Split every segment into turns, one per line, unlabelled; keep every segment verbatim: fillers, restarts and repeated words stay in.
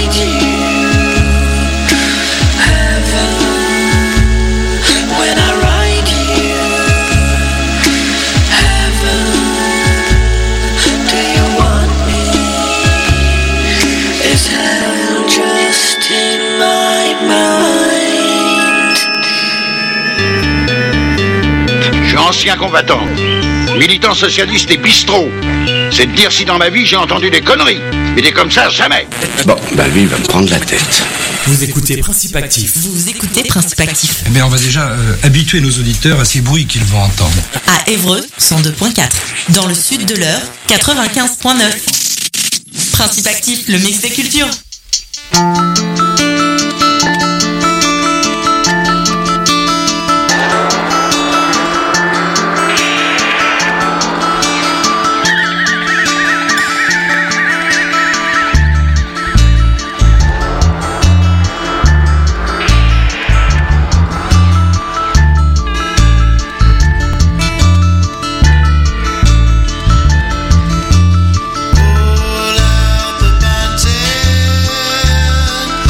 ride you, heaven, when I ride you, heaven, do you want me? Is hell just in my mind?
Je suis ancien combattant, militant socialiste et bistrot. C'est de dire si dans ma vie j'ai entendu des conneries. Mais des comme ça, jamais.
Bon, bah lui, il va me prendre la tête.
Vous écoutez Principe Actif.
Vous écoutez Principe Actif.
Eh bien, on va déjà euh, habituer nos auditeurs à ces bruits qu'ils vont entendre.
À Évreux, cent deux virgule quatre. Dans le sud de l'Eure, quatre-vingt-quinze virgule neuf. Principe Actif, le mix des cultures.
Pull out the button.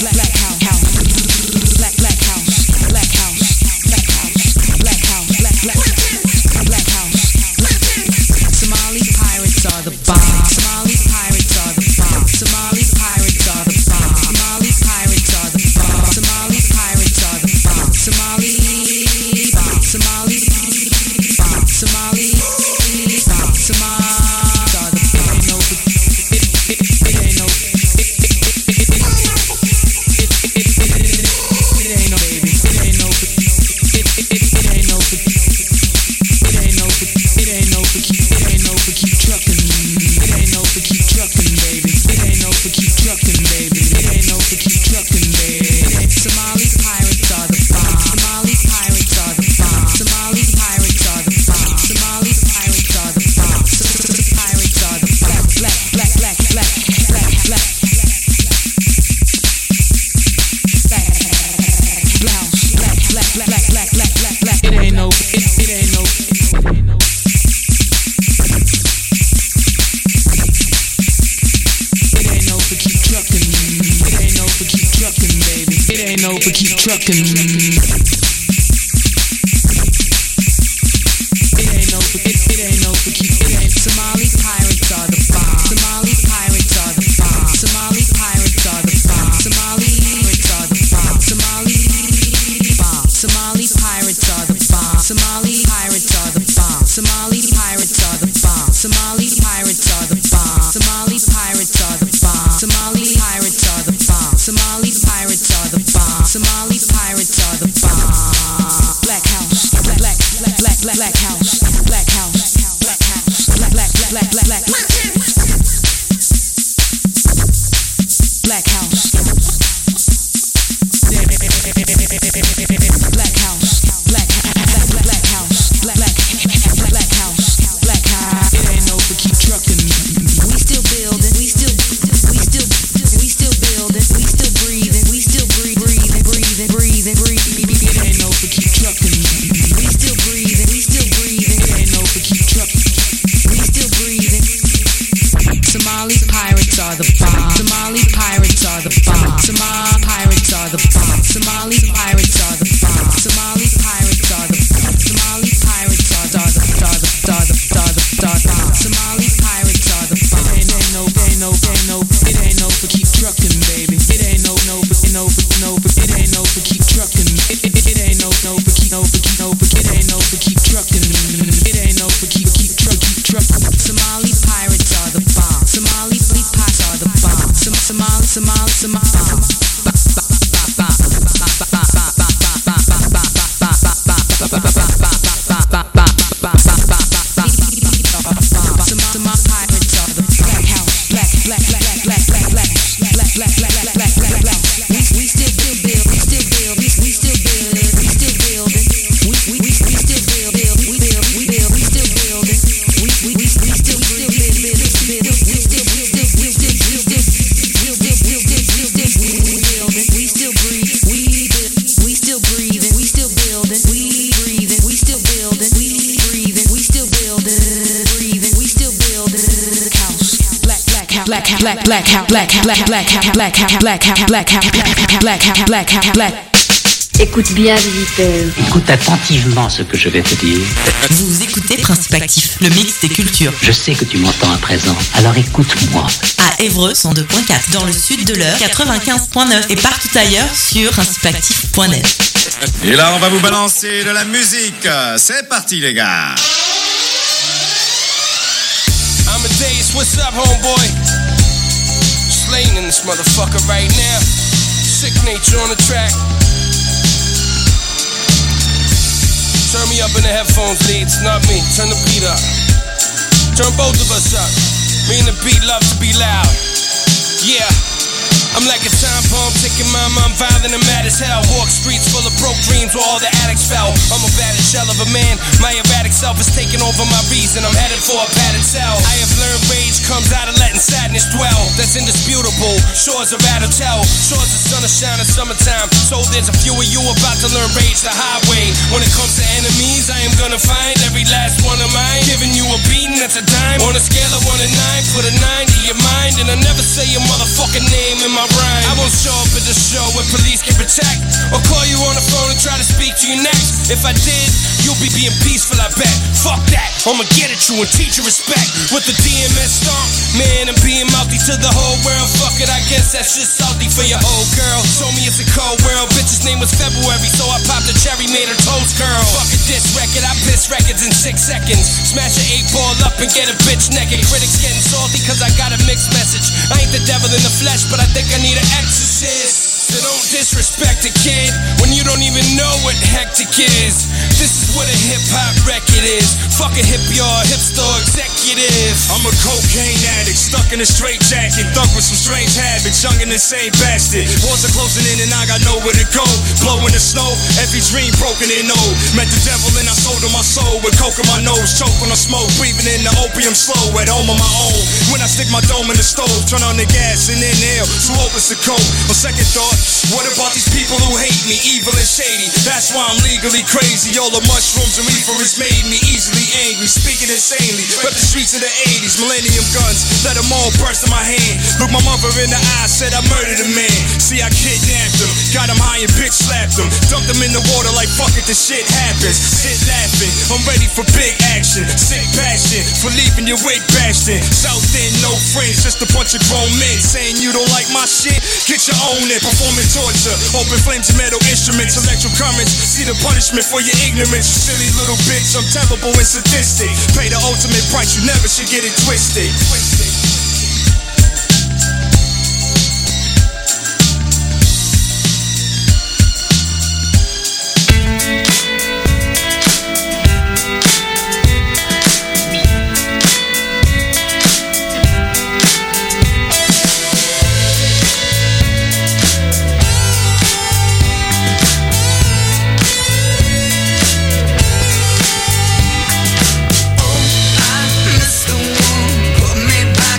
Écoute bien, visiteur.
Écoute attentivement ce que je vais te dire.
Vous écoutez Principe Actif, le mix des cultures.
Je sais que tu m'entends à présent, alors écoute-moi.
À Évreux, cent deux point quatre, dans le sud de l'Eure, quatre-vingt-quinze point neuf et partout ailleurs sur principe actif point net.
Et là, on va vous balancer de la musique. C'est parti, les gars.
Amadeus, what's up, homeboy? Slaying in this motherfucker right now. Sick nature on the track. Turn me up in the headphones, leads, not me. Turn the beat up. Turn both of us up. Me and the beat love to be loud. Yeah. I'm like a time bomb, taking my mind violent and mad as hell. Walk streets full of broke dreams where all the addicts fell. I'm a battered shell of a man. My erratic self is taking over my reason. I'm headed for a padded cell. I have learned rage comes out of letting sadness dwell. That's indisputable. Shores are out of tell. Shores of sun are shining summertime. So there's a few of you about to learn rage the highway. When it comes to enemies, I am gonna find every last one of mine. Giving you a beating that's a dime. On a scale of one to nine, put a nine to your mind. And I never say your motherfucking name in my rhyme. I won't show up at the show protect, or call you on the phone and try to speak to you next. If I did, you'll be being peaceful, I bet. Fuck that, I'ma get at you and teach you respect. With the D M S stomp, man, I'm being mouthy to the whole world. Fuck it, I guess that's just salty for your old girl. Told me it's a cold world, bitch's name was February, so I popped a cherry, made her toes curl. Fuck a diss record, I piss records in six seconds. Smash an eight ball up and get a bitch naked. Critics getting salty cause I got a mixed message. I ain't the devil in the flesh, but I think I need an exorcist. So don't disrespect a kid when you don't even know what hectic is. This is what a hip-hop record is. Fuck a hippie or a hipster executive.
I'm a cocaine addict, stuck in a straight jacket, thug with some strange habits, young and insane bastard. Walls are closing in and I got nowhere to go. Blowing the snow, every dream broken and old. Met the devil and I sold him my soul with coke in my nose, choke on the smoke, breathing in the opium slow at home on my own. When I stick my dome in the stove, turn on the gas and inhale, too open to coke. On second thought, what about these people who hate me, evil and shady? That's why I'm legally crazy. All the mushrooms and reefer has made me easily angry, speaking insanely. Rep the streets of the eighties, millennium guns, let them all burst in my hand. Look my mother in the eye, said I murdered a man. See, I kidnapped him, got him high and bitch slapped him, dumped him in the water like fuck it, the shit happens. Sit laughing, I'm ready for big action, sick passion for leaving your wig bashed in. South End, no friends, just a bunch of grown men saying you don't like my shit. Get your own in, performing torture, open flames and metal instruments, electro currents. See the punishment for your ignorance, you silly little bitch. I'm terrible and sadistic. Pay the ultimate price, you never should get it twisted. Twisted.
Mister One, put me back.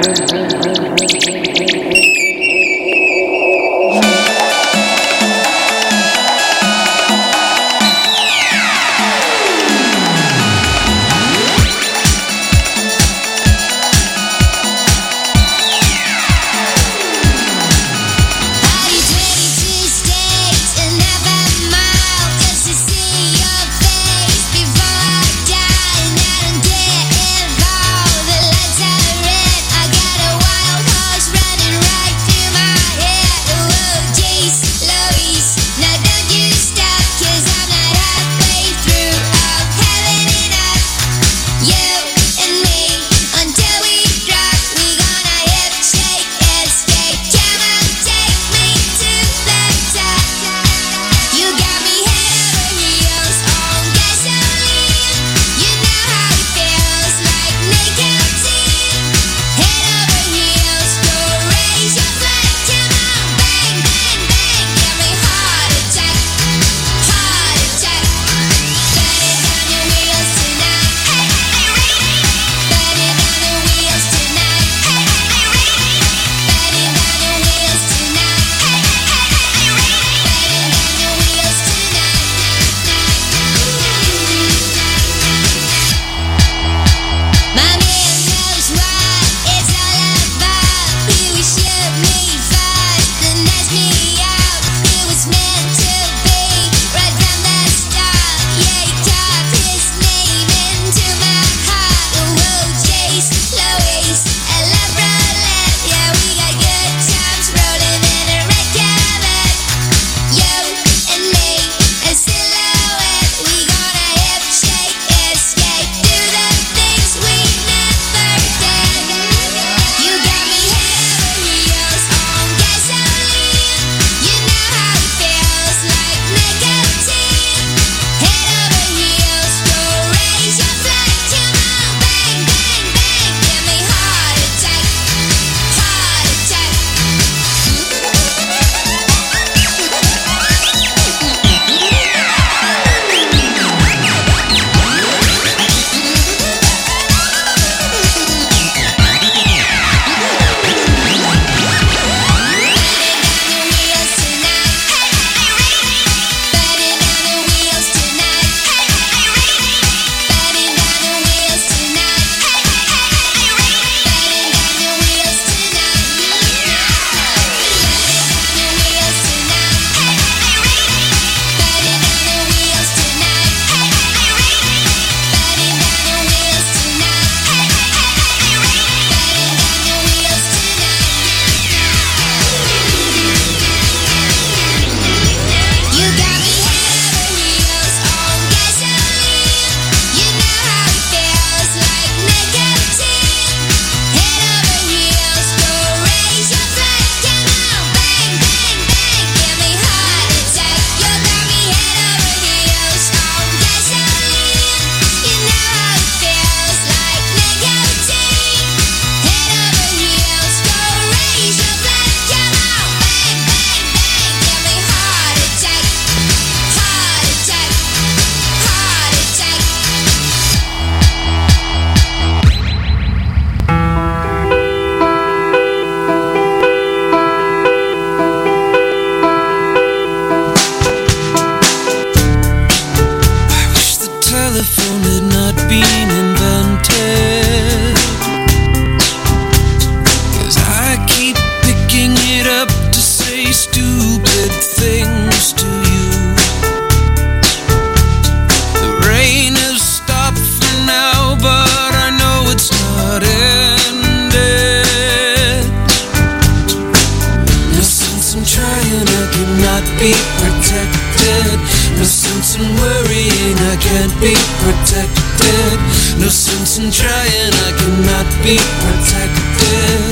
be protected. No sense in worrying, I can't be protected. No sense in trying, I cannot be protected.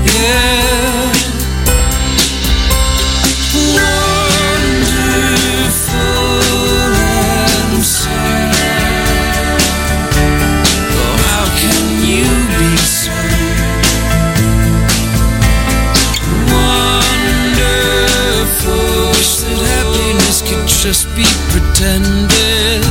Yeah. Wonderful and sad. Oh, how can you be so wonderful? Wish that happiness could just be pretended.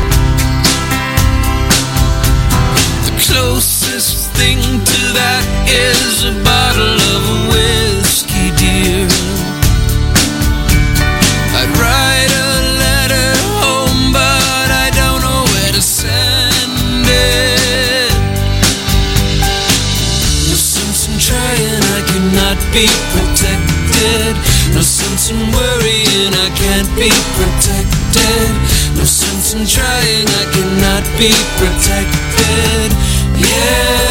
The closest thing to that is a bottle of whiskey, dear. I'd write a letter home, but I don't know where to send it. No sense in trying, I cannot be protected. No sense in worrying, I can't be protected. No sense in trying, I cannot be protected. Yeah.